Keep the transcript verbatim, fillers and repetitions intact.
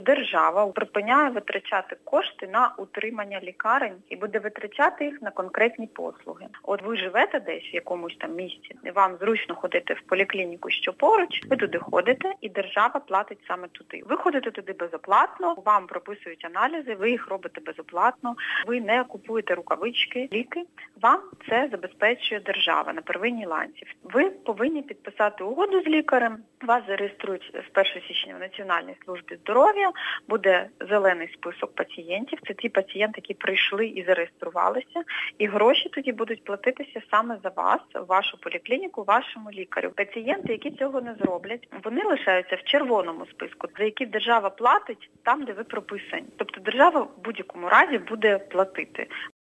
Держава припиняє витрачати кошти на утримання лікарень і буде витрачати їх на конкретні послуги. От ви живете десь в якомусь там місці, вам зручно ходити в поліклініку, що поруч, ви туди ходите і держава платить саме туди. Ви ходите туди безоплатно, вам прописують аналізи, ви їх робите безоплатно, ви не купуєте рукавички, ліки, вам це забезпечує держава на первинній ланці. Ви повинні підписати угоду з лікарем, вас зареєструють з першого січня в Національній службі здоров'я, буде зелений список пацієнтів, це ті пацієнти, які прийшли і зареєструвалися, і гроші тоді будуть платитися саме за вас, вашу поліклініку, вашому лікарю. Пацієнти, які цього не зроблять, вони лишаються в червоному списку, за який держава платить там, де ви прописані. Тобто держава в будь-якому разі буде платити.